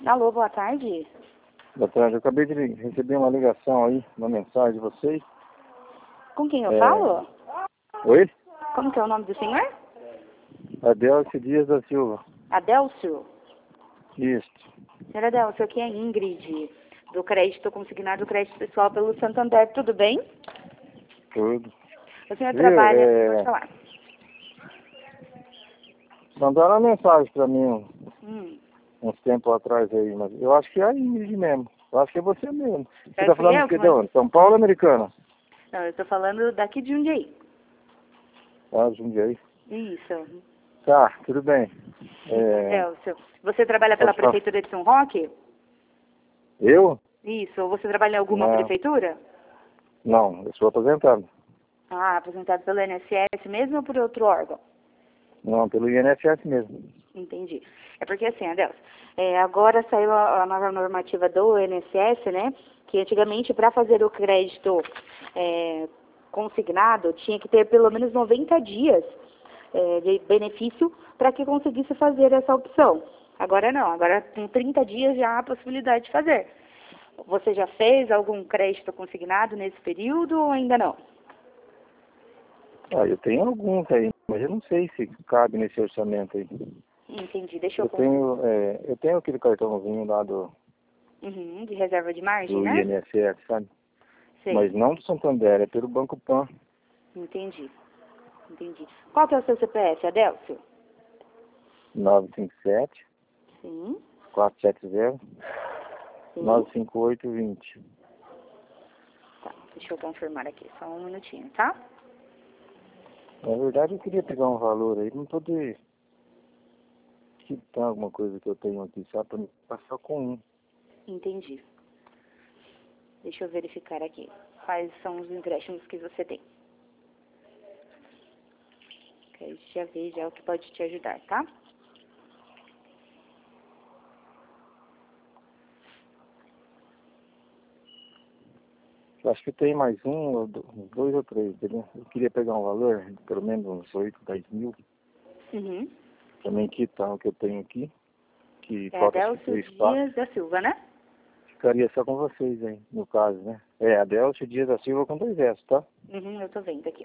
Alô, boa tarde. Boa tarde, eu acabei de receber uma ligação aí, uma mensagem de vocês. Com quem eu falo? Oi? Como que é o nome do senhor? Adelcio Dias da Silva. Adélcio. Isso. Senhora Adélcio, aqui é a Ingrid, do crédito consignado, do crédito pessoal pelo Santander, tudo bem? Tudo. O senhor Viu, trabalha, pode falar. Mandaram uma mensagem pra mim Hum. uns tempos atrás aí, mas eu acho que é a Ingrid mesmo. Eu acho que é você mesmo. Você Eu tá fui falando eu de que que de onde? São Paulo ou Americana? Não, eu estou falando daqui de Jundiaí. Ah, Jundiaí. Isso. Tá, tudo bem. Adélcio, você trabalha pela Pode falar. Prefeitura de São Roque? Eu? Isso. Ou você trabalha em alguma Não. prefeitura? Não, eu sou aposentado. Ah, aposentado pelo INSS mesmo ou por outro órgão? Não, pelo INSS mesmo. Entendi. É porque assim, Adelson, agora saiu a nova normativa do INSS, né? Que antigamente para fazer o crédito consignado tinha que ter pelo menos 90 dias de benefício para que conseguisse fazer essa opção. Agora não, agora com 30 dias já há a possibilidade de fazer. Você já fez algum crédito consignado nesse período ou ainda não? Ah, eu tenho alguns aí, mas eu não sei se cabe nesse orçamento aí. Entendi, deixa eu Eu tenho aquele cartãozinho lá do de reserva de margem, né? INSS, sabe? Sei. Mas não do Santander, é pelo Banco Pan. Entendi. Qual que é o seu CPF, Adélcio? 957 Sim. 470 Sim. 95820. Tá, deixa eu confirmar aqui, só um minutinho, tá? Na verdade, eu queria pegar um valor aí, não poder quitar alguma coisa que eu tenho aqui, só para me passar com um. Entendi. Deixa eu verificar aqui. Quais são os empréstimos que você tem? Que a gente já vê já o que pode te ajudar, tá? Eu acho que tem mais uns dois ou três, entendeu? Eu queria pegar um valor, pelo menos uns 8, 10 mil, Uhum. também quitar o que eu tenho aqui, que É falta Adélcio 3, 4. Dias da Silva, né? Ficaria só com vocês aí, no caso, né? É, Adelcio Dias da Silva com 2 S, tá? Uhum, eu tô vendo aqui.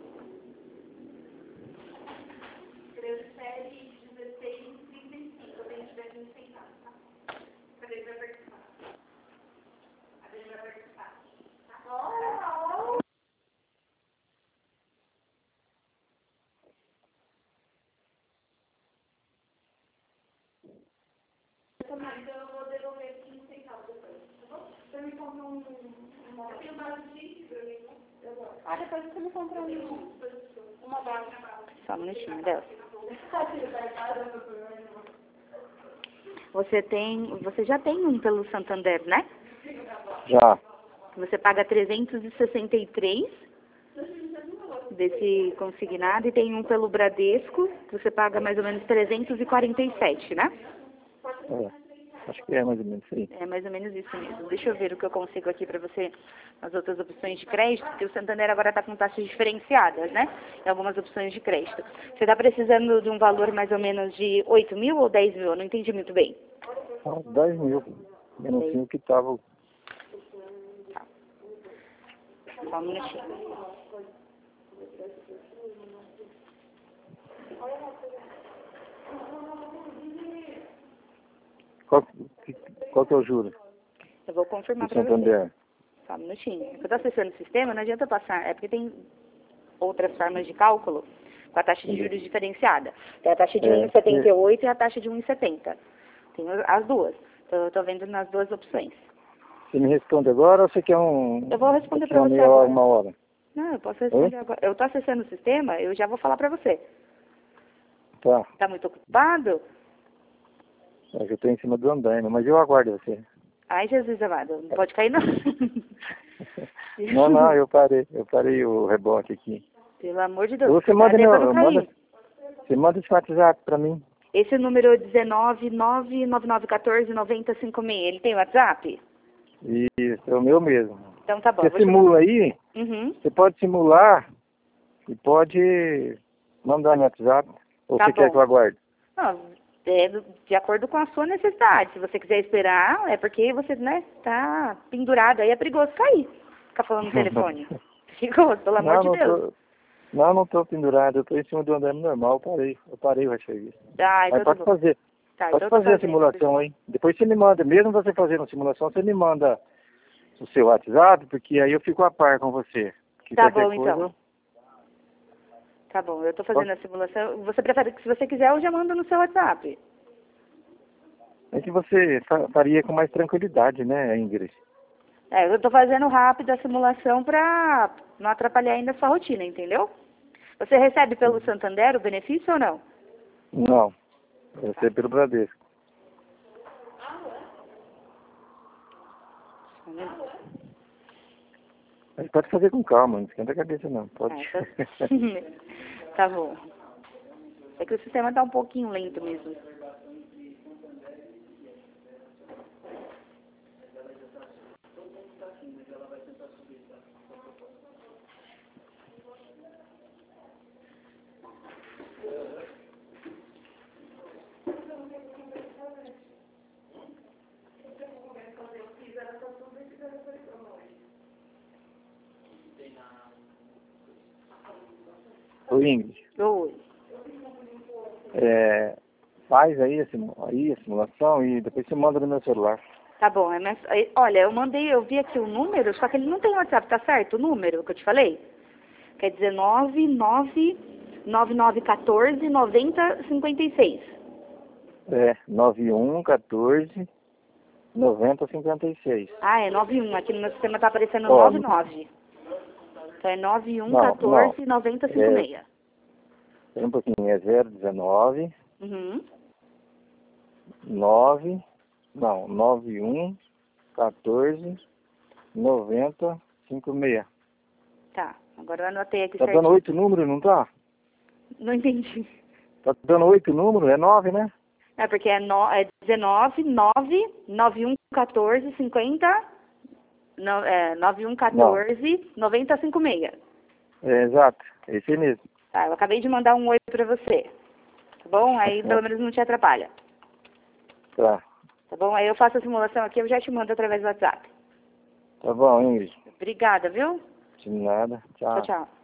Ah, depois você me compra uma bala. Só um minutinho, Adélcio. Você já tem um pelo Santander, né? Já. Você paga 363 desse consignado e tem um pelo Bradesco, que você paga mais ou menos 347, né? Acho que é mais ou menos isso aí. É mais ou menos isso mesmo. Deixa eu ver o que eu consigo aqui para você, as outras opções de crédito, porque o Santander agora está com taxas diferenciadas, né? Em algumas opções de crédito. Você está precisando de um valor mais ou menos de 8 mil ou 10 mil? Eu não entendi muito bem. 10 mil. Eu não sei o que estava. Tá. Só um minutinho. Qual que é o juro Eu vou confirmar do para você. Santander? Só um minutinho. Eu estou acessando o sistema, não adianta passar. É porque tem outras formas de cálculo com a taxa de juros diferenciada. Tem a taxa de 1,78 e a taxa de 1,70. Tem as duas. Então, eu estou vendo nas duas opções. Você me responde agora ou você quer um... Eu vou responder daqui para uma você meia hora, agora. uma hora? Não, eu posso responder agora. Eu estou acessando o sistema, eu já vou falar para você. Tá. Está muito ocupado? É que eu estou em cima do andaime, mas eu aguardo você. Ai, Jesus amado, não pode cair não. Não, eu parei o rebote aqui. Pelo amor de Deus, Você manda, pra não cair. você manda esse WhatsApp para mim. Esse número é 19999149056. Ele tem WhatsApp? Isso, é o meu mesmo. Então tá bom. Você simula aí, você pode simular e pode mandar no WhatsApp. Ou Tá você quer bom. que eu aguarde? Não, É de acordo com a sua necessidade. Se você quiser esperar, é porque você, né, tá pendurado. Aí é perigoso cair. Ficar falando no telefone. Perigoso, pelo amor de Deus. Não tô pendurado. Eu tô em cima do andame normal. Eu parei o serviço. Ah, então Mas tá pode bom. fazer. Tá, Pode então eu tô fazer a fazendo. simulação aí. Depois você me manda. Mesmo você fazendo a simulação, você me manda o seu WhatsApp, porque aí eu fico a par com você. Que Tá qualquer bom, coisa, então. Tá bom, eu tô fazendo a simulação. Você prefere que, se você quiser, eu já mando no seu WhatsApp. é que você faria com mais tranquilidade, né, Ingrid? É, eu tô fazendo rápido a simulação pra não atrapalhar ainda a sua rotina, entendeu? Você recebe pelo Santander o benefício ou não? Não. Eu sei pelo Bradesco. Mas pode fazer com calma, não esquenta a cabeça não. Pode. Tá... tá bom. É que o sistema tá um pouquinho lento mesmo. Ô Ingrid, Oi. faz aí a simulação e depois você manda no meu celular. Tá bom, olha, eu vi aqui o número, só que ele não tem WhatsApp, tá certo? O número que eu te falei? Quer dizer 9914-9056. 9114-9056. Ah, é 91. Aqui no meu sistema tá aparecendo Ó, 99. Então é não. 9114-9056. Espera um pouquinho, é 019 Uhum. 91 14 90 56. Tá, agora eu anotei aqui Tá certinho. dando 8 números, não tá? Não entendi. Tá dando 8 números, é 9, né? É porque é 19, 9, 91, 14, 50, 91, 14, 90, 56. Exato, é esse aí mesmo. Tá, eu acabei de mandar um oi pra você. Tá bom? Aí pelo menos não te atrapalha. Tá. Tá bom? Aí eu faço a simulação aqui, eu já te mando através do WhatsApp. Tá bom, Ingrid. Obrigada, viu? De nada. Tchau. Tchau, tchau.